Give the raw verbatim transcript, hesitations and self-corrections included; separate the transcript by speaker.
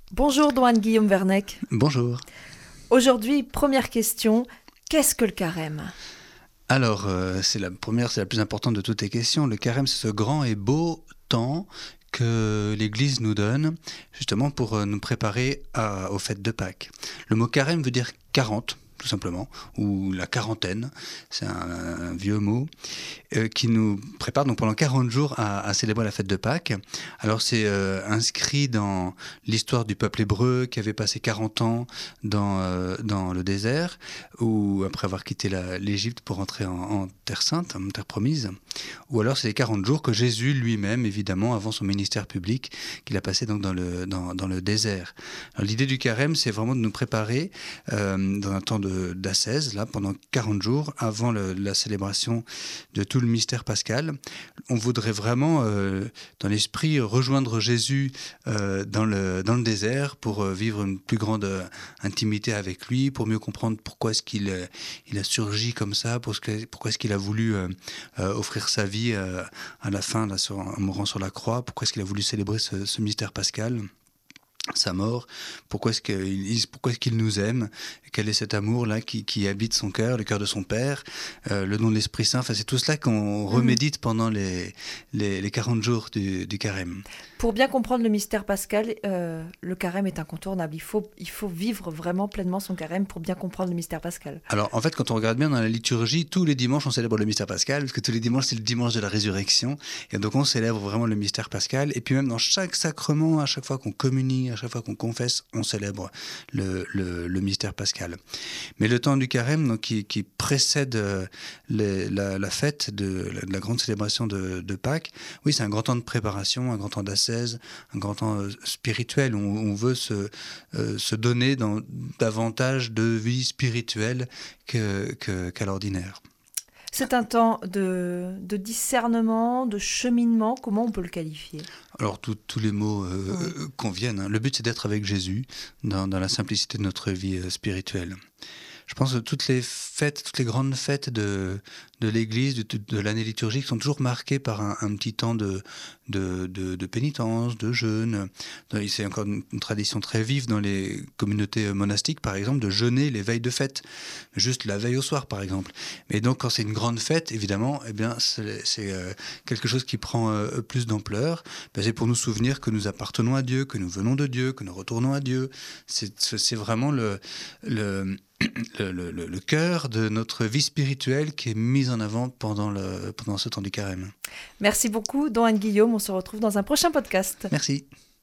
Speaker 1: Bonjour Doine Guillaume Vernec.
Speaker 2: Bonjour.
Speaker 1: Aujourd'hui, première question, qu'est-ce que le carême ?
Speaker 2: Alors, euh, c'est la première, c'est la plus importante de toutes les questions. Le carême, c'est ce grand et beau temps que l'Église nous donne, justement pour euh, nous préparer à, aux fêtes de Pâques. Le mot carême veut dire quarante, tout simplement, ou la quarantaine, c'est un, un vieux mot, euh, qui nous prépare donc pendant quarante jours à, à célébrer la fête de Pâques. Alors c'est euh, inscrit dans l'histoire du peuple hébreu qui avait passé quarante ans dans, euh, dans le désert, ou après avoir quitté la, l'Égypte pour entrer en, en Terre Sainte, en Terre Promise. Ou alors c'est les quarante jours que Jésus lui-même, évidemment, avant son ministère public, qu'il a passé donc dans le, dans, dans le désert. Alors, l'idée du carême, c'est vraiment de nous préparer euh, dans un temps de d'ascèse, là, pendant quarante jours, avant le, la célébration de tout le mystère pascal. On voudrait vraiment, euh, dans l'esprit, rejoindre Jésus euh, dans, le, dans le désert pour euh, vivre une plus grande euh, intimité avec lui, pour mieux comprendre pourquoi est-ce qu'il euh, il a surgi comme ça, pour ce que, pourquoi est-ce qu'il a voulu euh, euh, offrir sa vie euh, à la fin, là, sur, en mourant sur la croix, pourquoi est-ce qu'il a voulu célébrer ce, ce mystère pascal, sa mort, pourquoi est-ce qu'il, pourquoi est-ce qu'il nous aime, quel est cet amour-là qui, qui habite son cœur, le cœur de son Père, euh, le don de l'Esprit Saint, enfin, c'est tout cela qu'on remédite pendant les, les, les quarante jours du, du carême.
Speaker 1: Pour bien comprendre le mystère pascal, euh, le carême est incontournable. Il faut, il faut vivre vraiment pleinement son carême pour bien comprendre le mystère pascal.
Speaker 2: Alors, en fait, quand on regarde bien dans la liturgie, tous les dimanches, on célèbre le mystère pascal, parce que tous les dimanches, c'est le dimanche de la résurrection. Et donc, on célèbre vraiment le mystère pascal. Et puis, même dans chaque sacrement, à chaque fois qu'on communie, à chaque fois qu'on confesse, on célèbre le, le, le mystère pascal. Mais le temps du carême, donc, qui, qui précède euh, les, la, la fête de la, de la grande célébration de, de Pâques, oui, c'est un grand temps de préparation, un grand temps d'ascèse, un grand temps euh, spirituel, où on, on veut se, euh, se donner dans davantage de vie spirituelle que, que, qu'à l'ordinaire.
Speaker 1: C'est un temps de, de discernement, de cheminement, comment on peut le qualifier ?
Speaker 2: Alors tous les mots euh, oui. conviennent. Hein. Le but c'est d'être avec Jésus dans, dans la simplicité de notre vie euh, spirituelle. Je pense que toutes les fêtes, toutes les grandes fêtes de, de l'Église, de, de l'année liturgique, sont toujours marquées par un, un petit temps de, de, de, de pénitence, de jeûne. C'est encore une, une tradition très vive dans les communautés monastiques, par exemple, de jeûner les veilles de fête, juste la veille au soir, par exemple. Mais donc, quand c'est une grande fête, évidemment, eh bien, c'est, c'est euh, quelque chose qui prend euh, plus d'ampleur. Ben, c'est pour nous souvenir que nous appartenons à Dieu, que nous venons de Dieu, que nous retournons à Dieu. C'est, c'est vraiment le... le Le, le, le cœur de notre vie spirituelle qui est mise en avant pendant, le, pendant ce temps du carême.
Speaker 1: Merci beaucoup, Doine Guillaume. On se retrouve dans un prochain podcast.
Speaker 2: Merci.